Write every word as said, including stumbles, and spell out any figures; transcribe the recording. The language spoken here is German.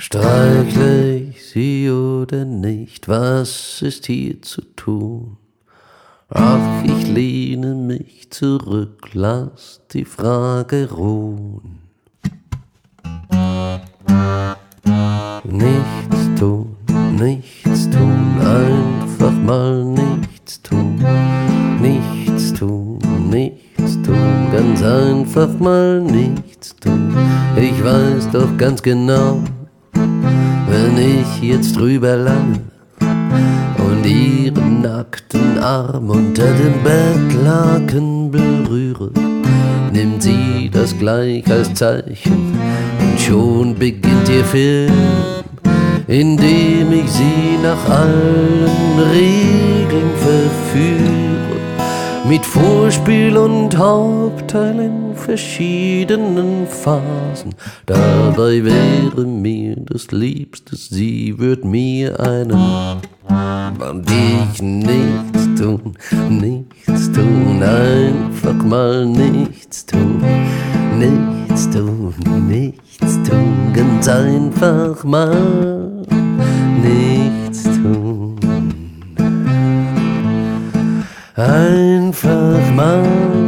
Streichle ich sie oder nicht, was ist hier zu tun? Ach, ich lehne mich zurück, lass die Frage ruhen. Nichts tun, nichts tun, einfach mal nichts tun. Nichts tun, nichts tun, ganz einfach mal nichts tun. Ich weiß doch ganz genau, wenn ich jetzt drüber lange und ihren nackten Arm unter dem Bettlaken berühre, nimmt sie das gleich als Zeichen und schon beginnt ihr Film, in dem ich sie nach allen Regeln verführe, mit Vorspiel und Hauptteil in verschiedenen Phasen. Dabei wäre mir das Liebste, sie würd mir einen und ich nichts tun, nichts tun, einfach mal nichts tun, nichts tun, nichts tun, ganz einfach mal nichts tun. Einfach mal